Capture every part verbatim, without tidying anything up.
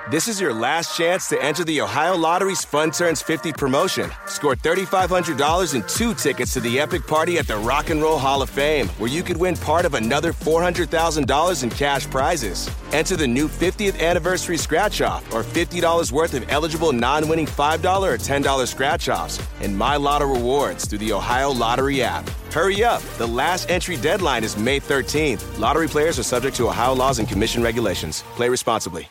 This is your last chance to enter the Ohio Lottery's Fun Turns fifty promotion. Score three thousand five hundred dollars and two tickets to the epic party at the Rock and Roll Hall of Fame, where you could win part of another four hundred thousand dollars in cash prizes. Enter the new fiftieth anniversary scratch-off or fifty dollars worth of eligible non-winning five dollars or ten dollars scratch-offs and My Lotto rewards through the Ohio Lottery app. Hurry up. The last entry deadline is May thirteenth. Lottery players are subject to Ohio laws and commission regulations. Play responsibly.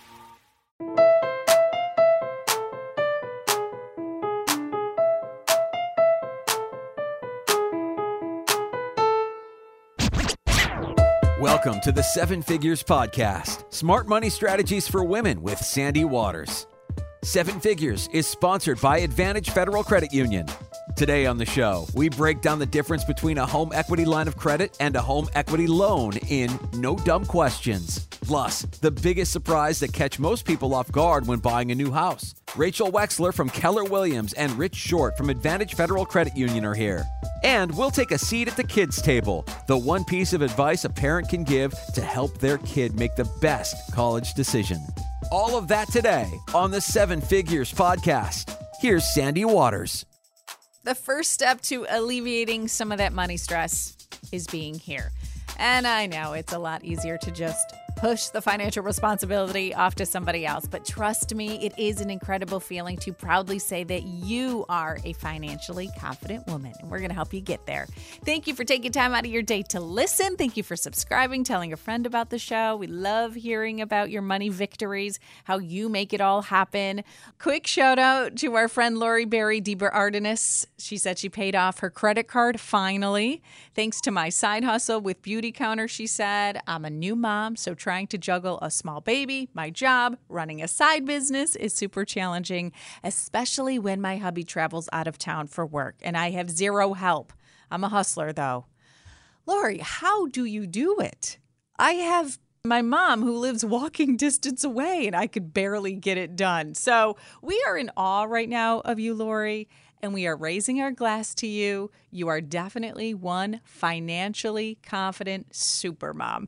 Welcome to the Seven Figures Podcast, Smart Money Strategies for Women with Sandy Waters. Seven Figures is sponsored by Advantage Federal Credit Union. Today on the show, we break down the difference between a home equity line of credit and a home equity loan in No Dumb Questions. Plus, the biggest surprise that catch most people off guard when buying a new house. Rachel Wexler from Keller Williams and Rich Short from Advantage Federal Credit Union are here. And we'll take a seat at the kids' table, the one piece of advice a parent can give to help their kid make the best college decision. All of that today on the Seven Figures Podcast. Here's Sandy Waters. The first step to alleviating some of that money stress is being here. And I know it's a lot easier to just push the financial responsibility off to somebody else. But trust me, it is an incredible feeling to proudly say that you are a financially confident woman. And we're going to help you get there. Thank you for taking time out of your day to listen. Thank you for subscribing, telling a friend about the show. We love hearing about your money victories, how you make it all happen. Quick shout out to our friend Lori Berry Deber Artenis. She said she paid off her credit card finally. Thanks to my side hustle with Beauty Counter, she said, I'm a new mom, so trying to juggle a small baby, my job, running a side business is super challenging, especially when my hubby travels out of town for work and I have zero help. I'm a hustler, though. Lori, how do you do it? I have my mom who lives walking distance away and I could barely get it done. So we are in awe right now of you, Lori, and we are raising our glass to you. You are definitely one financially confident supermom.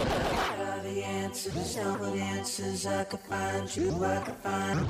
The answers, answers I could find you, I could find.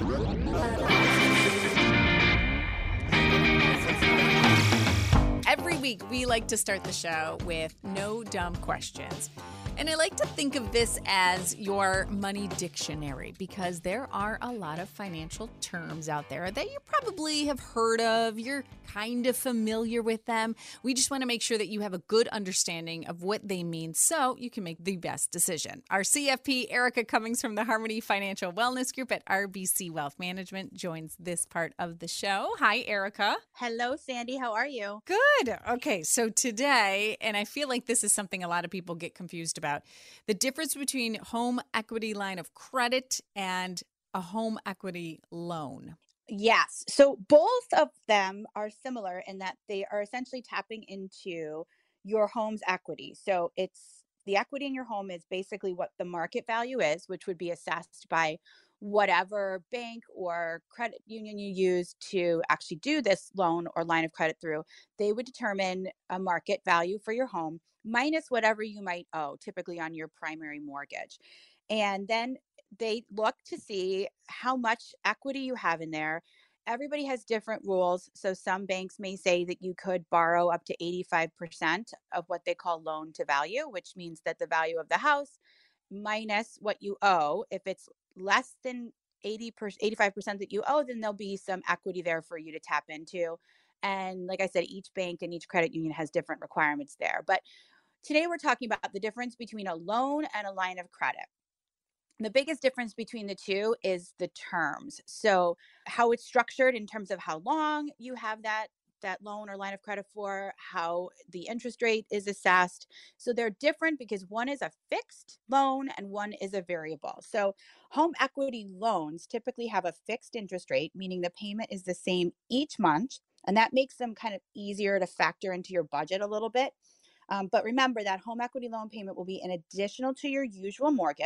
Every week, we like to start the show with no dumb questions. And I like to think of this as your money dictionary because there are a lot of financial terms out there that you probably have heard of. You're kind of familiar with them. We just want to make sure that you have a good understanding of what they mean so you can make the best decision. Our C F P, Erica Cummings from the Harmony Financial Wellness Group at R B C Wealth Management, joins this part of the show. Hi, Erica. Hello, Sandy. How are you? Good. Okay, so today, and I feel like this is something a lot of people get confused about, the difference between home equity line of credit and a home equity loan. Yes. So both of them are similar in that they are essentially tapping into your home's equity. So it's the equity in your home is basically what the market value is, which would be assessed by whatever bank or credit union you use to actually do this loan or line of credit through. They would determine a market value for your home minus whatever you might owe, typically on your primary mortgage. And then they look to see how much equity you have in there. Everybody has different rules. So some banks may say that you could borrow up to eighty-five percent of what they call loan to value, which means that the value of the house minus what you owe. If it's less than eighty percent, eighty-five percent that you owe, then there'll be some equity there for you to tap into. And like I said, each bank and each credit union has different requirements there. But today we're talking about the difference between a loan and a line of credit. The biggest difference between the two is the terms. So how it's structured in terms of how long you have that that loan or line of credit for, how the interest rate is assessed. So they're different because one is a fixed loan and one is a variable. So home equity loans typically have a fixed interest rate, meaning the payment is the same each month. And that makes them kind of easier to factor into your budget a little bit. Um, but remember that home equity loan payment will be an additional to your usual mortgage.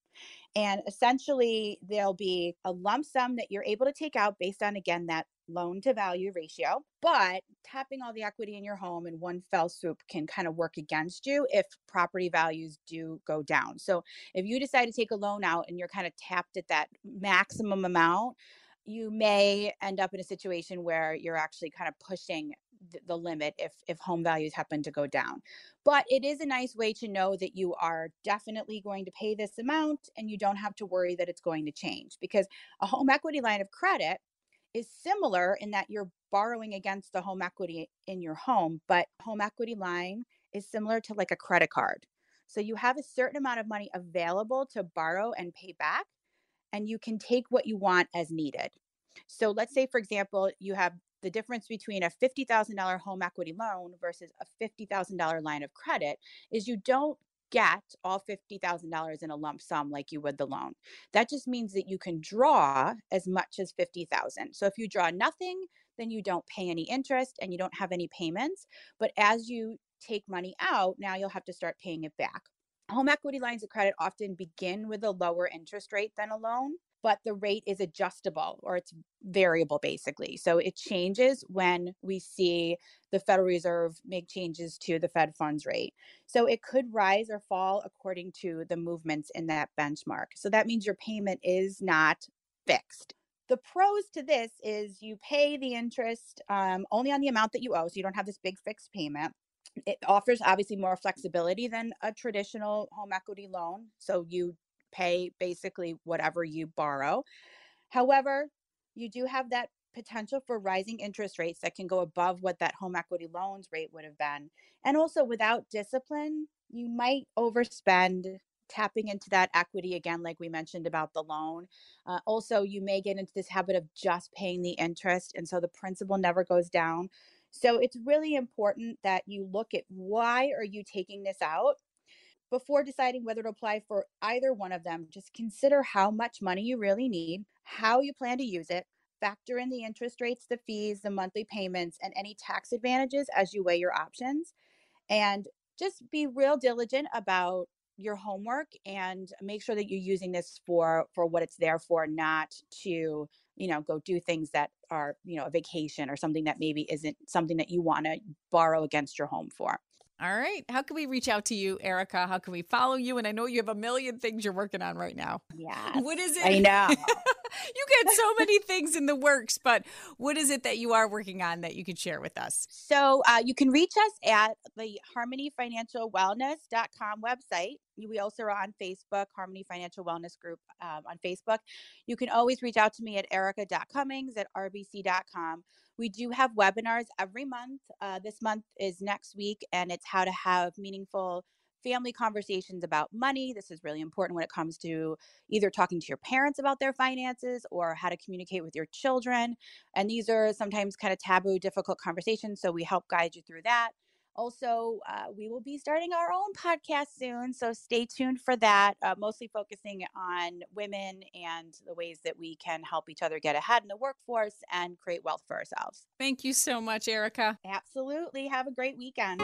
And essentially, there'll be a lump sum that you're able to take out based on, again, that loan to value ratio. But tapping all the equity in your home in one fell swoop can kind of work against you if property values do go down. So if you decide to take a loan out and you're kind of tapped at that maximum amount, you may end up in a situation where you're actually kind of pushing th- the limit if if home values happen to go down. But it is a nice way to know that you are definitely going to pay this amount and you don't have to worry that it's going to change, because a home equity line of credit is similar in that you're borrowing against the home equity in your home, but home equity line is similar to like a credit card. So you have a certain amount of money available to borrow and pay back, and you can take what you want as needed. So let's say, for example, you have the difference between a fifty thousand dollars home equity loan versus a fifty thousand dollars line of credit is you don't get all fifty thousand dollars in a lump sum like you would the loan. That just means that you can draw as much as fifty thousand dollars. So if you draw nothing, then you don't pay any interest and you don't have any payments. But as you take money out, now you'll have to start paying it back. Home equity lines of credit often begin with a lower interest rate than a loan, but the rate is adjustable, or it's variable basically. So it changes when we see the Federal Reserve make changes to the Fed funds rate. So it could rise or fall according to the movements in that benchmark. So that means your payment is not fixed. The pros to this is you pay the interest um, only on the amount that you owe, so you don't have this big fixed payment. It offers obviously more flexibility than a traditional home equity loan. So you pay basically whatever you borrow. However, you do have that potential for rising interest rates that can go above what that home equity loans rate would have been. And also, without discipline, you might overspend tapping into that equity again, like we mentioned about the loan. Uh, also, you may get into this habit of just paying the interest, and so the principal never goes down. So it's really important that you look at why are you taking this out before deciding whether to apply for either one of them. Just consider how much money you really need, how you plan to use it, factor in the interest rates, the fees, the monthly payments, and any tax advantages as you weigh your options. And just be real diligent about your homework and make sure that you're using this for for what it's there for, not to, you know, go do things that are, you know, a vacation or something that maybe isn't something that you want to borrow against your home for. All right. How can we reach out to you, Erica? How can we follow you? And I know you have a million things you're working on right now. Yeah. What is it? I know. You got so many things in the works, but what is it that you are working on that you could share with us? So uh, you can reach us at the harmony financial wellness dot com website. We also are on Facebook, Harmony Financial Wellness Group um, on Facebook. You can always reach out to me at erica dot cummings at r b c dot com. We do have webinars every month. Uh, this month is next week, and it's how to have meaningful family conversations about money. This is really important when it comes to either talking to your parents about their finances or how to communicate with your children. And these are sometimes kind of taboo, difficult conversations, so we help guide you through that. Also, uh, we will be starting our own podcast soon, so stay tuned for that, uh, mostly focusing on women and the ways that we can help each other get ahead in the workforce and create wealth for ourselves. Thank you so much, Erica. Absolutely. Have a great weekend.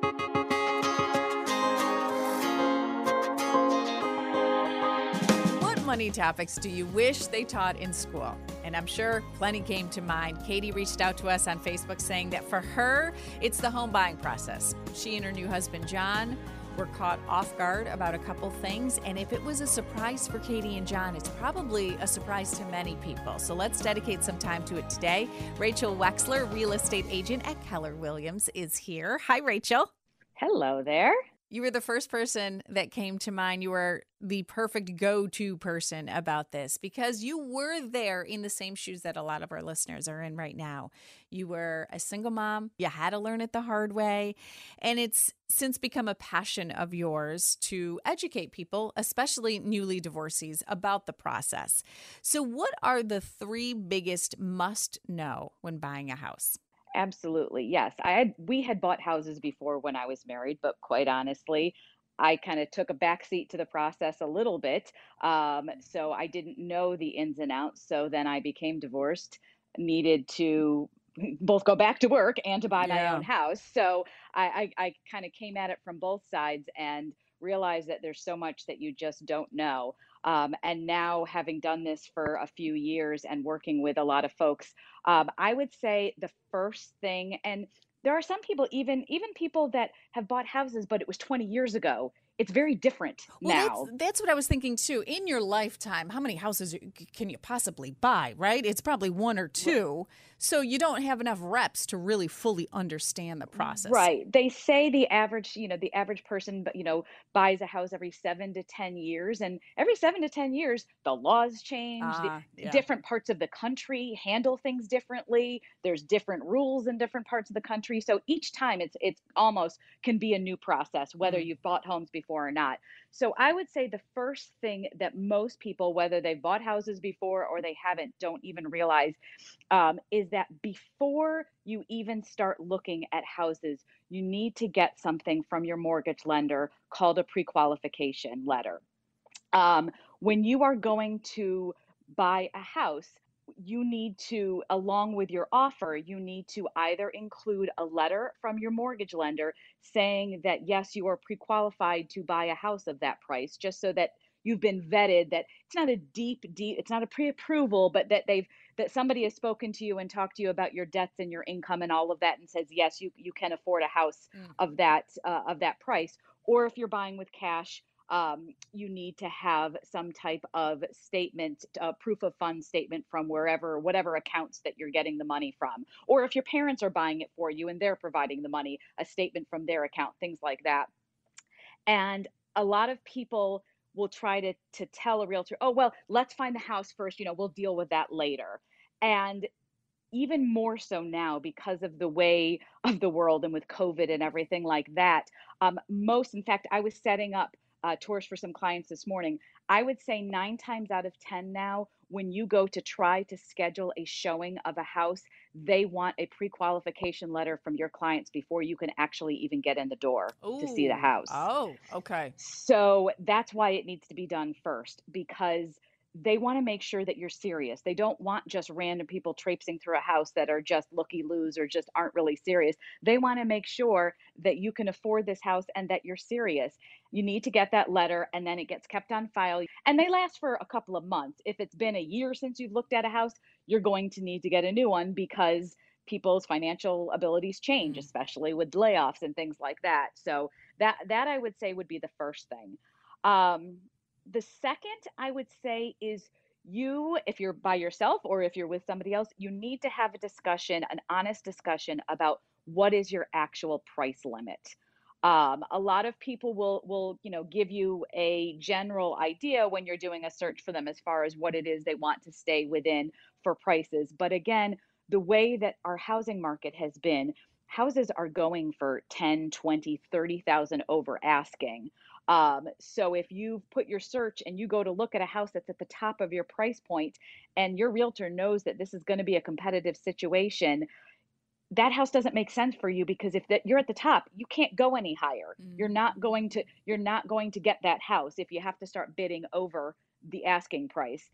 What money topics do you wish they taught in school? And I'm sure plenty came to mind. Katie reached out to us on Facebook saying that for her, it's the home buying process. She and her new husband, John, were caught off guard about a couple things. And if it was a surprise for Katie and John, it's probably a surprise to many people. So let's dedicate some time to it today. Rachel Wexler, real estate agent at Keller Williams, is here. Hi, Rachel. Hello there. You were the first person that came to mind. You were the perfect go-to person about this because you were there in the same shoes that a lot of our listeners are in right now. You were a single mom. You had to learn it the hard way. And it's since become a passion of yours to educate people, especially newly divorcees, about the process. So what are the three biggest must-know when buying a house? Absolutely. Yes. I had, we had bought houses before when I was married, but quite honestly, I kind of took a backseat to the process a little bit. Um, so I didn't know the ins and outs. So then I became divorced, needed to both go back to work and to buy Yeah. my own house. So I, I, I kind of came at it from both sides and realized that there's so much that you just don't know. Um, and now, having done this for a few years and working with a lot of folks, um, I would say the first thing, and there are some people, even even people that have bought houses, but it was twenty years ago. It's very different Well, that's now. that's what I was thinking too. In your lifetime, how many houses you- can you possibly buy, right? It's probably one or two. So you don't have enough reps to really fully understand the process. Right. They say the average, you know, the average person, but you know, buys a house every seven to ten years, and every seven to ten years, the laws change. The Ah, yeah. different parts of the country handle things differently. There's different rules in different parts of the country. So each time, it's it's almost can be a new process, whether Mm. you've bought homes before or not. So I would say the first thing that most people, whether they've bought houses before or they haven't, don't even realize um, is that before you even start looking at houses, you need to get something from your mortgage lender called a pre-qualification letter. Um, when you are going to buy a house, you need to, along with your offer, you need to either include a letter from your mortgage lender saying that, yes, you are pre qualified to buy a house of that price, just so that you've been vetted, that it's not a deep, deep, it's not a pre approval, but that they've, that somebody has spoken to you and talked to you about your debts and your income and all of that and says, yes, you, you can afford a house Mm. of that, uh, of that price. Or if you're buying with cash, um, you need to have some type of statement, uh, proof of funds statement from wherever, whatever accounts that you're getting the money from. Or if your parents are buying it for you and they're providing the money, a statement from their account, things like that. And a lot of people will try to to tell a realtor, oh, well, let's find the house first, you know, we'll deal with that later. And even more so now because of the way of the world and with COVID and everything like that. Um, most, in fact, I was setting up uh, tours for some clients this morning. I would say nine times out of ten now, when you go to try to schedule a showing of a house, they want a pre qualification letter from your clients before you can actually even get in the door to see the Ooh. house. Oh, okay. So that's why it needs to be done first, because they want to make sure that you're serious. They don't want just random people traipsing through a house that are just looky-loos or just aren't really serious. They want to make sure that you can afford this house and that you're serious. You need to get that letter, and then it gets kept on file. And they last for a couple of months. If it's been a year since you've looked at a house, you're going to need to get a new one because people's financial abilities change, Mm. especially with layoffs and things like that. So that that I would say would be the first thing. Um, the second I would say is, you, if you're by yourself or if you're with somebody else, you need to have a discussion, an honest discussion about what is your actual price limit. Um, a lot of people will will you know give you a general idea when you're doing a search for them as far as what it is they want to stay within for prices. But again, the way that our housing market has been, houses are going for ten, twenty, thirty thousand over asking. Um, so if you put your search and you go to look at a house that's at the top of your price point and your realtor knows that this is going to be a competitive situation, that house doesn't make sense for you, because if that you're at the top, you can't go any higher. You're not Mm. going to you're not going to get that house if you have to start bidding over the asking price.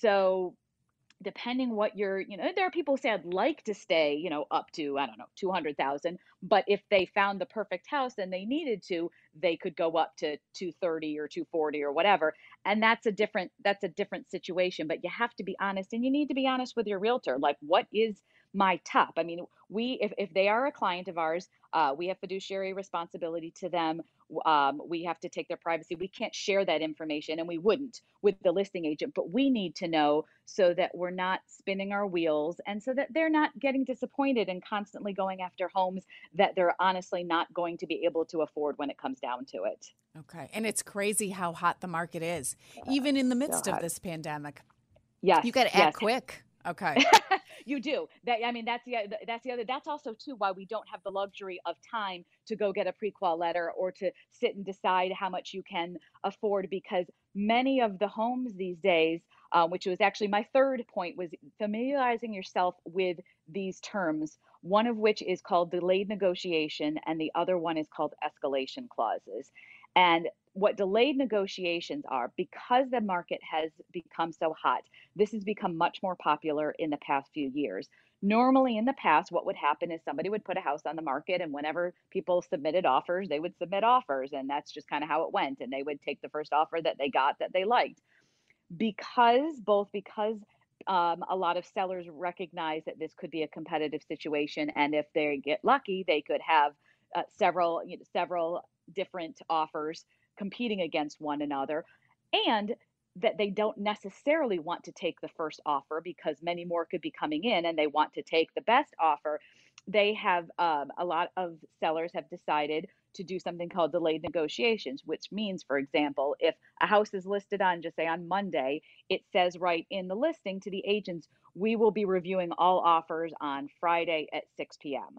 So depending what you're, you know, there are people who say I'd like to stay, you know, up to, I don't know, two hundred thousand, but if they found the perfect house and they needed to, they could go up to two thirty or two forty or whatever. And that's a different that's a different situation, but you have to be honest, and you need to be honest with your realtor. Like, what is my top? I mean, we if if they are a client of ours, uh, we have fiduciary responsibility to them. Um, we have to take their privacy. We can't share that information, and we wouldn't with the listing agent, but we need to know so that we're not spinning our wheels and so that they're not getting disappointed and constantly going after homes that they're honestly not going to be able to afford when it comes down to it. Okay. And it's crazy how hot the market is, even in the midst So of hot. this pandemic. Yes. You got to yes. act quick. Okay. You do that. I mean, that's the that's the other. That's also too why we don't have the luxury of time to go get a pre-qual letter or to sit and decide how much you can afford, because many of the homes these days, uh, which was actually my third point, was familiarizing yourself with these terms. One of which is called delayed negotiation, and the other one is called escalation clauses. And what delayed negotiations are, because the market has become so hot, this has become much more popular in the past few years. Normally, in the past, what would happen is somebody would put a house on the market, and whenever people submitted offers, they would submit offers, and that's just kind of how it went. And they would take the first offer that they got that they liked. because both because um, a lot of sellers recognize that this could be a competitive situation, and if they get lucky, they could have uh, several you know, several different offers competing against one another, and that they don't necessarily want to take the first offer because many more could be coming in, and they want to take the best offer. They have um, a lot of sellers have decided to do something called delayed negotiations, which means, for example, if a house is listed on, just say on Monday, it says right in the listing to the agents, we will be reviewing all offers on Friday at six p.m.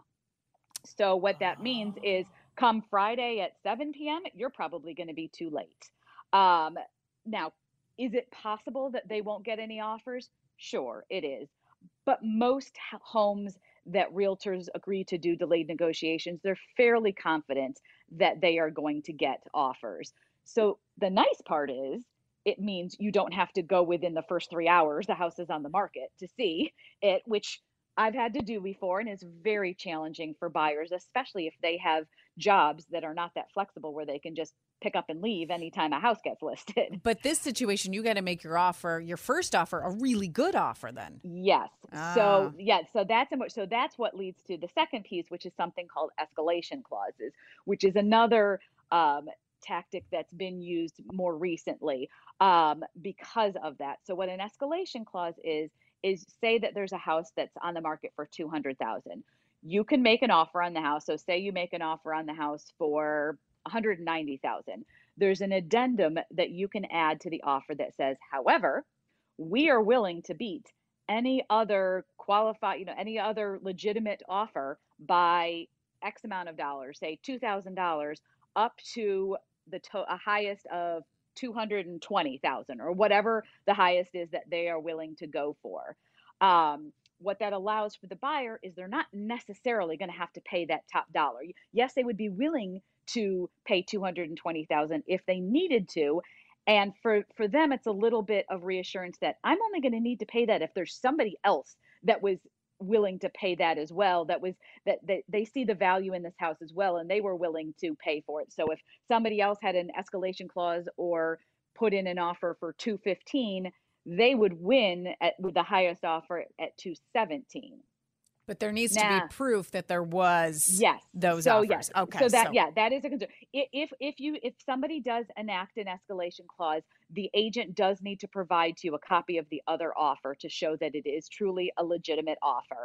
So what that means is come Friday at seven p.m., you're probably going to be too late. Um, now, is it possible that they won't get any offers? Sure, it is. But most homes that realtors agree to do delayed negotiations, they're fairly confident that they are going to get offers. So the nice part is it means you don't have to go within the first three hours the house is on the market to see it, which I've had to do before, and it's very challenging for buyers, especially if they have jobs that are not that flexible where they can just pick up and leave anytime a house gets listed. But this situation, you got to make your offer, your first offer, a really good offer then. Yes. Ah. So, yeah, so that's so that's what leads to the second piece, which is something called escalation clauses, which is another um, tactic that's been used more recently um, because of that. So what an escalation clause is, is say that there's a house that's on the market for two hundred thousand dollars. You can make an offer on the house. So say you make an offer on the house for one hundred ninety thousand dollars. There's an addendum that you can add to the offer that says, however, we are willing to beat any other qualified, you know, any other legitimate offer by X amount of dollars, say two thousand dollars, up to the to- a highest of two hundred twenty thousand dollars, or whatever the highest is that they are willing to go for. Um, what that allows for the buyer is they're not necessarily going to have to pay that top dollar. Yes, they would be willing to pay two hundred twenty thousand dollars if they needed to. And for, for them, it's a little bit of reassurance that I'm only going to need to pay that if there's somebody else that was willing to pay that as well, that was that, that they see the value in this house as well, and they were willing to pay for it. So if somebody else had an escalation clause or put in an offer for two fifteen, they would win at with the highest offer at two seventeen. But there needs now, to be proof that there was yes. those so, offers. Yes. Okay. So that so. yeah, that is a concern. If if you if somebody does enact an escalation clause, the agent does need to provide to you a copy of the other offer to show that it is truly a legitimate offer.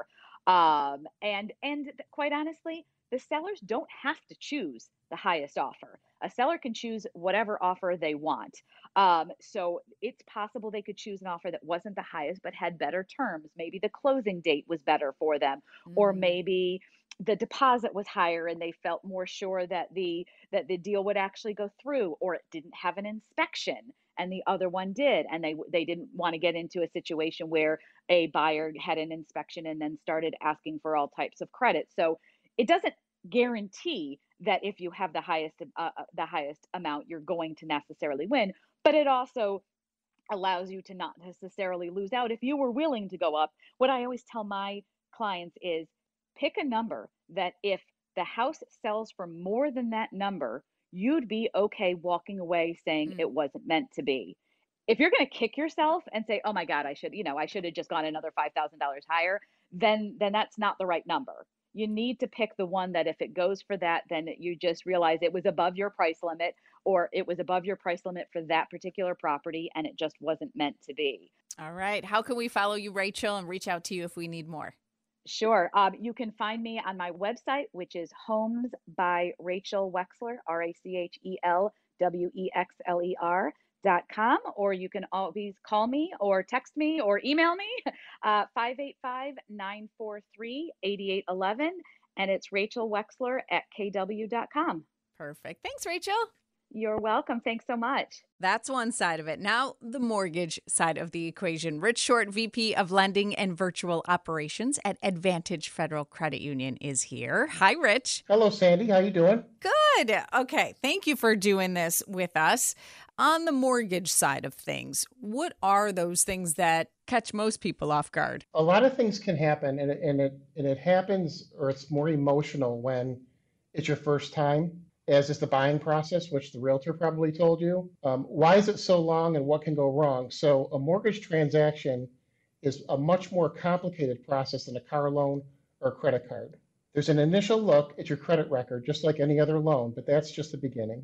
Um, and and quite honestly, the sellers don't have to choose the highest offer. A seller can choose whatever offer they want. Um, so it's possible they could choose an offer that wasn't the highest but had better terms. Maybe the closing date was better for them, mm. or maybe the deposit was higher and they felt more sure that the that the deal would actually go through, or it didn't have an inspection and the other one did, and they they didn't want to get into a situation where a buyer had an inspection and then started asking for all types of credit. So it doesn't guarantee that if you have the highest uh, the highest amount, you're going to necessarily win, but it also allows you to not necessarily lose out if you were willing to go up. What I always tell my clients is pick a number that if the house sells for more than that number, you'd be okay walking away saying mm. it wasn't meant to be. If you're going to kick yourself and say, oh my God, I should, you know, I should have just gone another five thousand dollars higher, then then that's not the right number. You need to pick the one that if it goes for that, then you just realize it was above your price limit, or it was above your price limit for that particular property and it just wasn't meant to be. All right. How can we follow you, Rachel, and reach out to you if we need more? Sure. Um, you can find me on my website, which is Homes by Rachel Wexler, R A C H E L W E X L E R. Dot com, or you can always call me or text me or email me, uh, five eight five, nine four three, eight eight one one, and it's Rachel Wexler at K W dot com. Perfect. Thanks, Rachel. You're welcome. Thanks so much. That's one side of it. Now, the mortgage side of the equation. Rich Short, V P of Lending and Virtual Operations at Advantage Federal Credit Union, is here. Hi, Rich. Hello, Sandy. How you doing? Good. Okay. Thank you for doing this with us. On the mortgage side of things, what are those things that catch most people off guard? A lot of things can happen, and it, and it, and it happens, or it's more emotional when it's your first time. as is the buying process, which the realtor probably told you. Um, why is it so long and what can go wrong? So a mortgage transaction is a much more complicated process than a car loan or a credit card. There's an initial look at your credit record, just like any other loan, but that's just the beginning.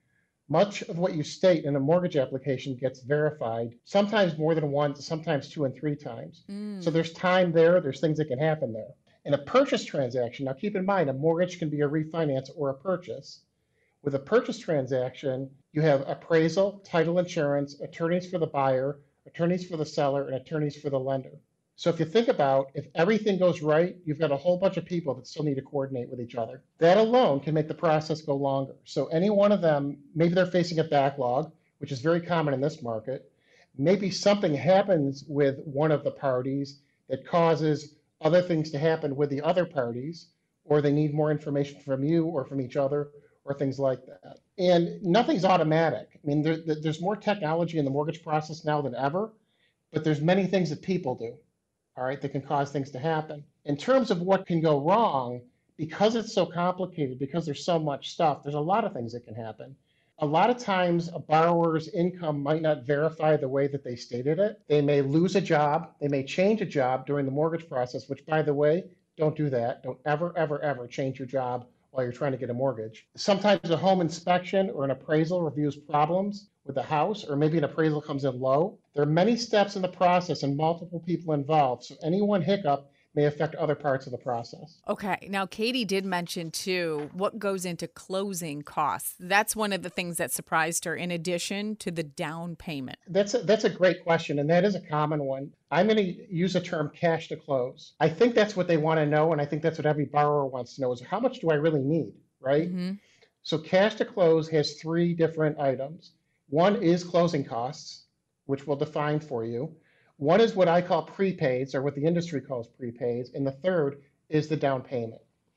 Much of what you state in a mortgage application gets verified, sometimes more than once, sometimes two and three times. Mm. So there's time there, there's things that can happen there. In a purchase transaction, now keep in mind, a mortgage can be a refinance or a purchase. With a purchase transaction, you have appraisal, title insurance, attorneys for the buyer, attorneys for the seller, and attorneys for the lender. So if you think about, if everything goes right, you've got a whole bunch of people that still need to coordinate with each other. That alone can make the process go longer. So any one of them, maybe they're facing a backlog, which is very common in this market. Maybe something happens with one of the parties that causes other things to happen with the other parties, or they need more information from you or from each other, or things like that. And nothing's automatic. I mean, there, there's more technology in the mortgage process now than ever, but there's many things that people do, all right, that can cause things to happen. In terms of what can go wrong, because it's so complicated, because there's so much stuff, there's a lot of things that can happen. A lot of times a borrower's income might not verify the way that they stated it. They may lose a job. They may change a job during the mortgage process, which, by the way, don't do that. Don't ever, ever, ever change your job while you're trying to get a mortgage. Sometimes a home inspection or an appraisal reviews problems with the house, or maybe an appraisal comes in low. There are many steps in the process and multiple people involved, so any one hiccup may affect other parts of the process. Okay. Now, Katie did mention, too, what goes into closing costs. That's one of the things that surprised her, in addition to the down payment. That's a, that's a great question, and that is a common one. I'm going to use the term cash to close. I think that's what they want to know, and I think that's what every borrower wants to know is how much do I really need, right? Mm-hmm. So cash to close has three different items. One is closing costs, which we'll define for you. One is what I call prepaids, or what the industry calls prepaids, and the third is the down payment.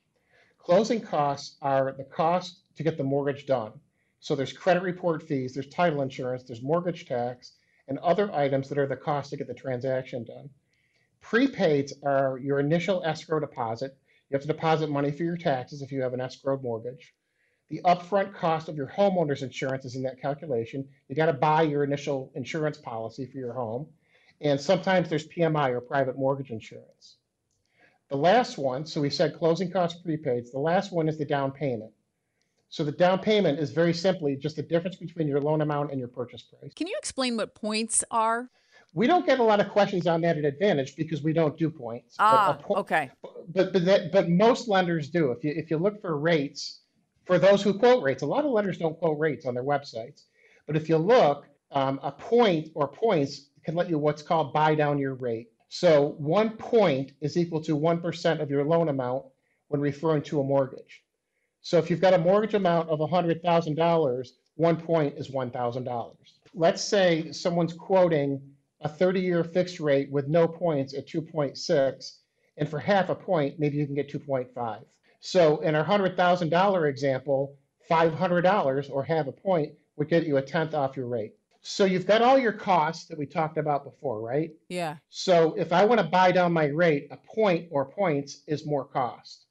Closing costs are the cost to get the mortgage done. So there's credit report fees, there's title insurance, there's mortgage tax, and other items that are the cost to get the transaction done. Prepaids are your initial escrow deposit. You have to deposit money for your taxes if you have an escrowed mortgage. The upfront cost of your homeowner's insurance is in that calculation. You got to buy your initial insurance policy for your home. And sometimes there's P M I, or private mortgage insurance. The last one, so we said closing costs, prepaids. The last one is the down payment. So the down payment is very simply just the difference between your loan amount and your purchase price. Can you explain what points are? We don't get a lot of questions on that at Advantage because we don't do points. Ah, but po- okay. But but, that, but most lenders do. If you if you look for rates, for those who quote rates, a lot of lenders don't quote rates on their websites. But if you look, um, a point or points can let you what's called buy down your rate. So one point is equal to one percent of your loan amount when referring to a mortgage. So if you've got a mortgage amount of one hundred thousand dollars, one point is one thousand dollars. Let's say someone's quoting a thirty-year fixed rate with no points at two point six, and for half a point, maybe you can get two point five. So in our one hundred thousand dollars example, five hundred dollars or half a point would get you a tenth off your rate. So you've got all your costs that we talked about before, right? Yeah. So if I want to buy down my rate, a point or points is more cost.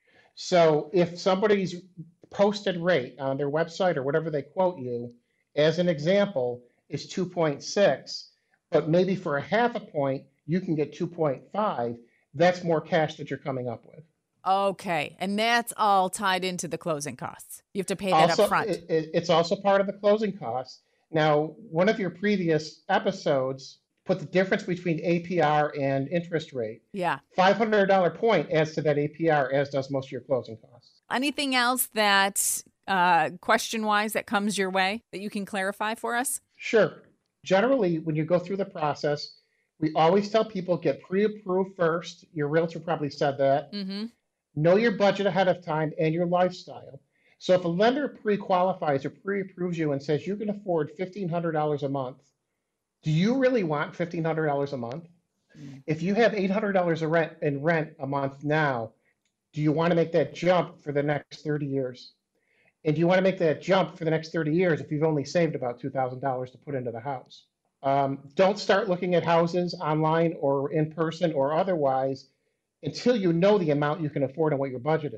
So if somebody's posted rate on their website or whatever they quote you, as an example, is two point six, but maybe for a half a point, you can get two point five, that's more cash that you're coming up with. Okay. And that's all tied into the closing costs. You have to pay that also, up front. It, it's also part of the closing costs. Now, one of your previous episodes put the difference between A P R and interest rate. Yeah. five hundred dollars point adds to that A P R, as does most of your closing costs. Anything else that, uh, question-wise, that comes your way that you can clarify for us? Sure. Generally, when you go through the process, we always tell people get pre-approved first. Your realtor probably said that. Mm-hmm. Know your budget ahead of time and your lifestyle. So if a lender pre-qualifies or pre-approves you and says you can afford fifteen hundred dollars a month, do you really want fifteen hundred dollars a month? Mm. If you have eight hundred dollars a rent in rent a month now, do you want to make that jump for the next thirty years? And do you want to make that jump for the next thirty years if you've only saved about two thousand dollars to put into the house? Um, don't start looking at houses online or in person or otherwise until you know the amount you can afford and what your budget is.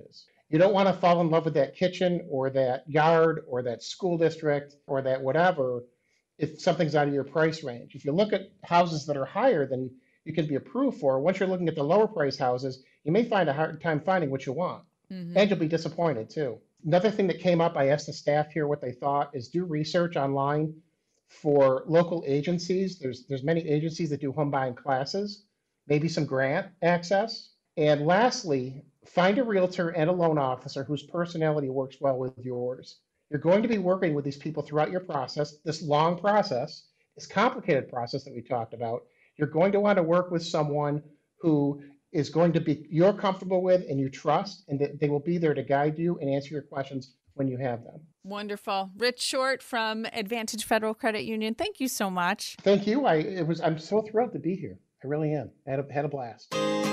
You don't want to fall in love with that kitchen or that yard or that school district or that whatever if something's out of your price range. If you look at houses that are higher than you can be approved for, once you're looking at the lower price houses, you may find a hard time finding what you want. Mm-hmm. And you'll be disappointed too. Another thing that came up, I asked the staff here what they thought, is do research online for local agencies. There's there's many agencies that do home buying classes, maybe some grant access. And lastly, find a realtor and a loan officer whose personality works well with yours. You're going to be working with these people throughout your process, this long process, this complicated process that we talked about. You're going to want to work with someone who is going to be you're comfortable with and you trust, and that they will be there to guide you and answer your questions when you have them. Wonderful. Rich Short from Advantage Federal Credit Union. Thank you so much. Thank you. I it was I'm so thrilled to be here. I really am. I had a, had a blast.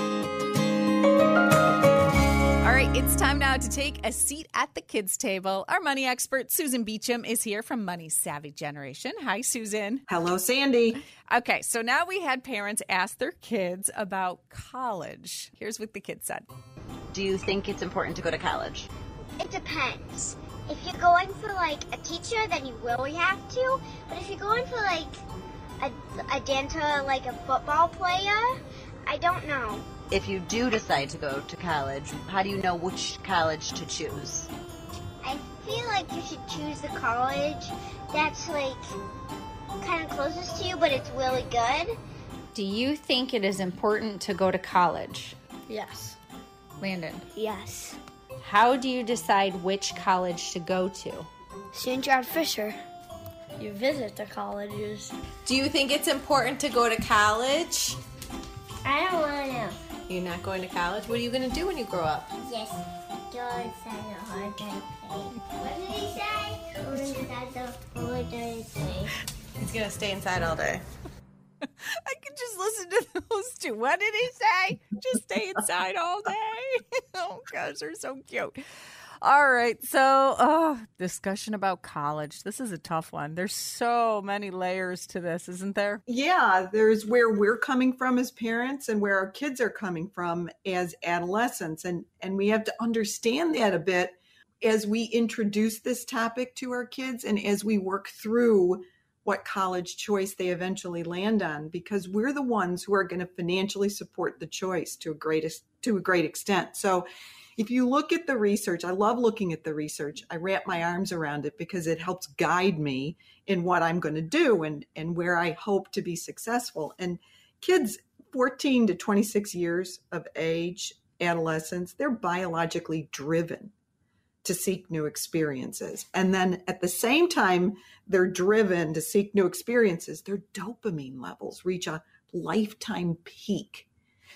All right, it's time now to take a seat at the kids' table. Our money expert, Susan Beecham, is here from Money Savvy Generation. Hi, Susan. Hello, Sandy. Okay, so now we had parents ask their kids about college. Here's what the kids said. Do you think it's important to go to college? It depends. If you're going for, like, a teacher, then you really have to. But if you're going for, like, a, a dental, like a football player, I don't know. If you do decide to go to college, how do you know which college to choose? I feel like you should choose the college that's, like, kind of closest to you, but it's really good. Do you think it is important to go to college? Yes. Landon? Yes. How do you decide which college to go to? Saint John Fisher. You visit the colleges. Do you think it's important to go to college? I don't want to know. You're not going to college? What are you going to do when you grow up? Yes. Go inside the hard time play. What did he say? Go inside the hard time play. He's going to stay inside all day. I could just listen to those two. What did he say? Just stay inside all day. Oh, gosh, they're so cute. All right. So, oh, discussion about college. This is a tough one. There's so many layers to this, isn't there? Yeah, there's where we're coming from as parents and where our kids are coming from as adolescents. And, and we have to understand that a bit as we introduce this topic to our kids and as we work through what college choice they eventually land on, because we're the ones who are going to financially support the choice to a great, to a great extent. So if you look at the research, I love looking at the research. I wrap my arms around it because it helps guide me in what I'm going to do and, and where I hope to be successful. And kids fourteen to twenty-six years of age, adolescents, they're biologically driven to seek new experiences. And then at the same time, they're driven to seek new experiences, their dopamine levels reach a lifetime peak.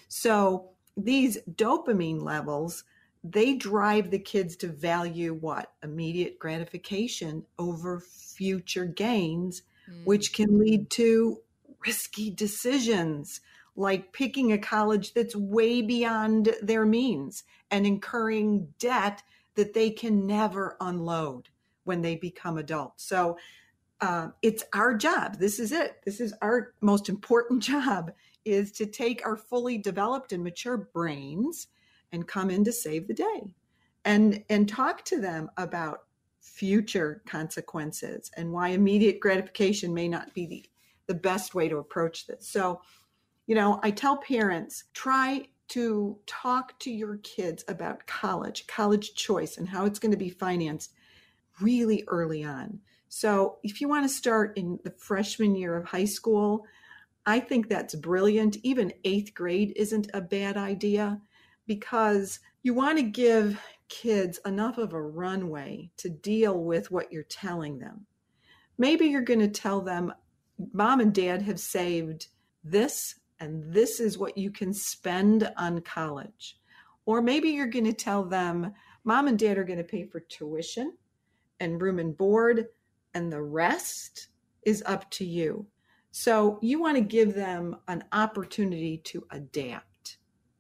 So these dopamine levels, they drive the kids to value what? Immediate gratification over future gains, mm. which can lead to risky decisions like picking a college that's way beyond their means and incurring debt that they can never unload when they become adults. So uh, it's our job. This is it. This is our most important job, is to take our fully developed and mature brains and come in to save the day and, and talk to them about future consequences and why immediate gratification may not be the, the best way to approach this. So, you know, I tell parents, try to talk to your kids about college, college choice, and how it's going to be financed really early on. So if you want to start in the freshman year of high school, I think that's brilliant. Even eighth grade isn't a bad idea, because you want to give kids enough of a runway to deal with what you're telling them. Maybe you're going to tell them, Mom and Dad have saved this, and this is what you can spend on college. Or maybe you're going to tell them, Mom and Dad are going to pay for tuition and room and board, and the rest is up to you. So you want to give them an opportunity to adapt.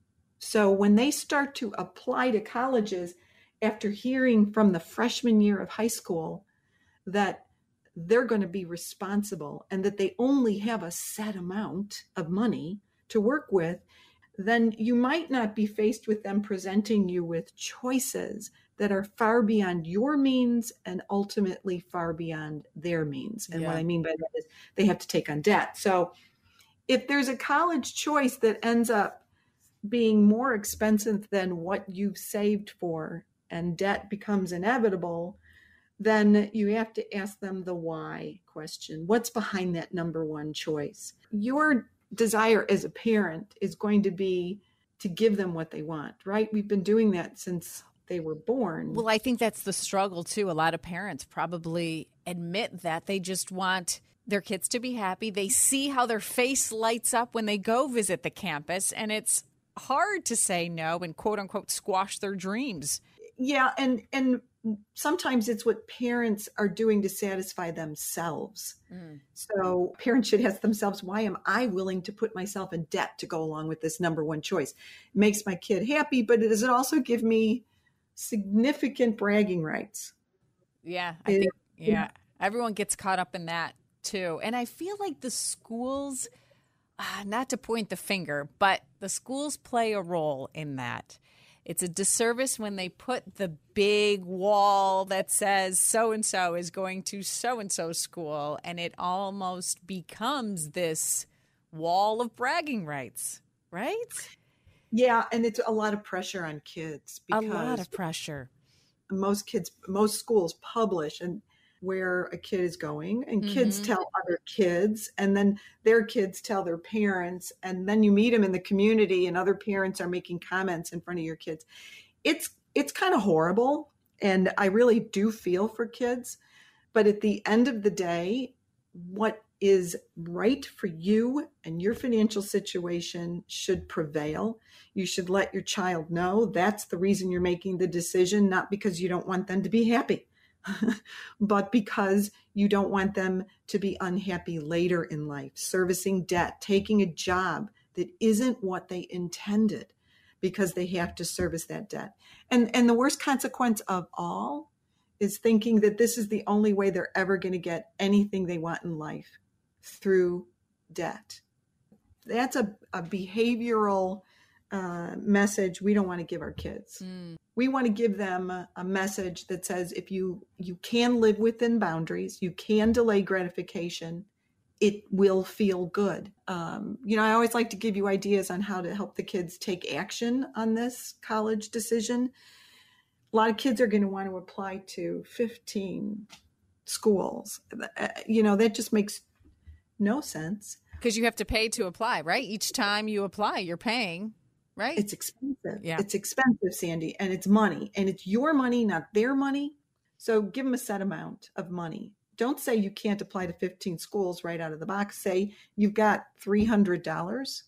So when they start to apply to colleges after hearing from the freshman year of high school that they're going to be responsible and that they only have a set amount of money to work with, then you might not be faced with them presenting you with choices that are far beyond your means and ultimately far beyond their means. And Yeah. what I mean by that is they have to take on debt. So if there's a college choice that ends up being more expensive than what you've saved for and debt becomes inevitable, then you have to ask them the why question. What's behind that number one choice? Your desire as a parent is going to be to give them what they want, right? We've been doing that since they were born. Well, I think that's the struggle too. A lot of parents probably admit that they just want their kids to be happy. They see how their face lights up when they go visit the campus, and it's hard to say no and quote unquote squash their dreams. Yeah, and and sometimes it's what parents are doing to satisfy themselves. Mm. So parents should ask themselves, why am I willing to put myself in debt to go along with this number one choice? It makes my kid happy, but does it also give me significant bragging rights? Yeah, I think, yeah, yeah, everyone gets caught up in that too. And I feel like the schools, uh, not to point the finger, but the schools play a role in that. It's a disservice when they put the big wall that says so-and-so is going to so-and-so school, and it almost becomes this wall of bragging rights, right? Yeah, and it's a lot of pressure on kids. A lot of pressure. Most kids, most schools publish and where a kid is going, and mm-hmm. kids tell other kids, and then their kids tell their parents, and then you meet them in the community and other parents are making comments in front of your kids. It's it's kind of horrible, and I really do feel for kids, but at the end of the day, what is right for you and your financial situation should prevail. You should let your child know that's the reason you're making the decision, not because you don't want them to be happy. But because you don't want them to be unhappy later in life, servicing debt, taking a job that isn't what they intended because they have to service that debt. And, and the worst consequence of all is thinking that this is the only way they're ever going to get anything they want in life, through debt. That's a, a behavioral uh, message we don't want to give our kids. Mm. We want to give them a, a message that says if you you can live within boundaries, you can delay gratification, it will feel good. Um, you know, I always like to give you ideas on how to help the kids take action on this college decision. A lot of kids are going to want to apply to fifteen schools. Uh, you know, that just makes no sense. Because you have to pay to apply, right? Each time you apply, you're paying, right? It's expensive. Yeah. It's expensive, Sandy, and it's money, and it's your money, not their money. So give them a set amount of money. Don't say you can't apply to fifteen schools right out of the box. Say you've got three hundred dollars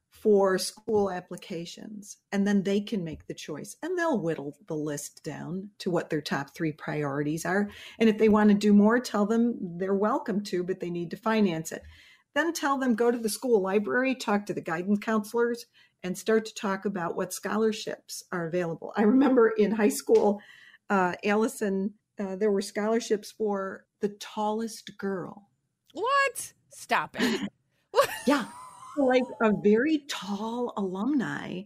for school applications, and then they can make the choice, and they'll whittle the list down to what their top three priorities are. And if they want to do more, tell them they're welcome to, but they need to finance it. Then tell them, go to the school library, talk to the guidance counselors, and start to talk about what scholarships are available. I remember in high school, uh, Allison, uh, there were scholarships for the tallest girl. What? Stop it. Yeah. Like a very tall alumni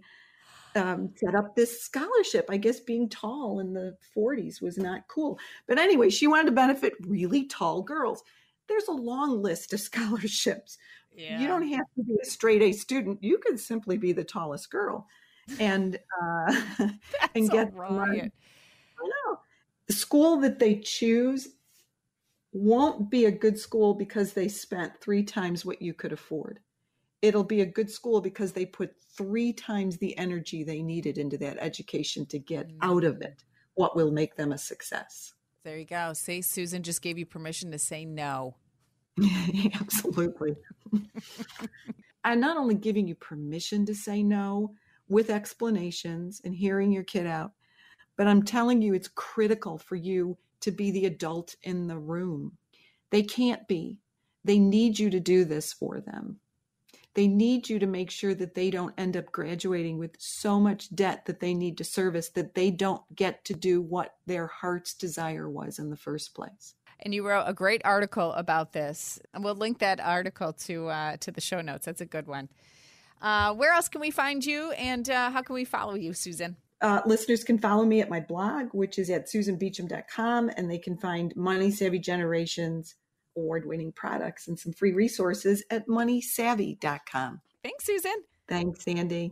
um, set up this scholarship. I guess being tall in the forties was not cool. But anyway, she wanted to benefit really tall girls. There's a long list of scholarships. Yeah. You don't have to be a straight A student. You can simply be the tallest girl and uh, and get money. I know. The school that they choose won't be a good school because they spent three times what you could afford. It'll be a good school because they put three times the energy they needed into that education to get mm. out of it what will make them a success. There you go. See, Susan just gave you permission to say no. Absolutely. I'm not only giving you permission to say no with explanations and hearing your kid out, but I'm telling you it's critical for you to be the adult in the room. They can't be. They need you to do this for them. They need you to make sure that they don't end up graduating with so much debt that they need to service that they don't get to do what their heart's desire was in the first place. And you wrote a great article about this. And we'll link that article to uh, to the show notes. That's a good one. Uh, where else can we find you, and uh, how can we follow you, Susan? Uh, listeners can follow me at my blog, which is at susan beacham dot com, and they can find Money Savvy Generations award-winning products and some free resources at money savvy dot com. Thanks, Susan. Thanks, Sandy.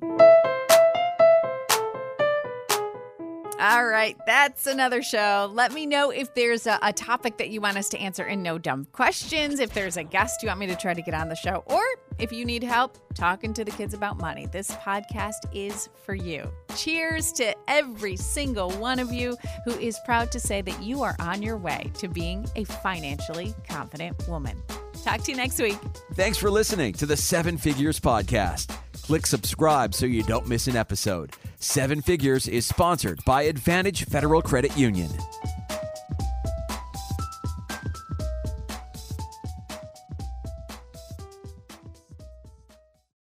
All right, that's another show. Let me know if there's a, a topic that you want us to answer in No Dumb Questions, if there's a guest you want me to try to get on the show, or if you need help talking to the kids about money. This podcast is for you. Cheers to every single one of you who is proud to say that you are on your way to being a financially confident woman. Talk to you next week. Thanks for listening to the Seven Figures Podcast. Click subscribe so you don't miss an episode. Seven Figures is sponsored by Advantage Federal Credit Union.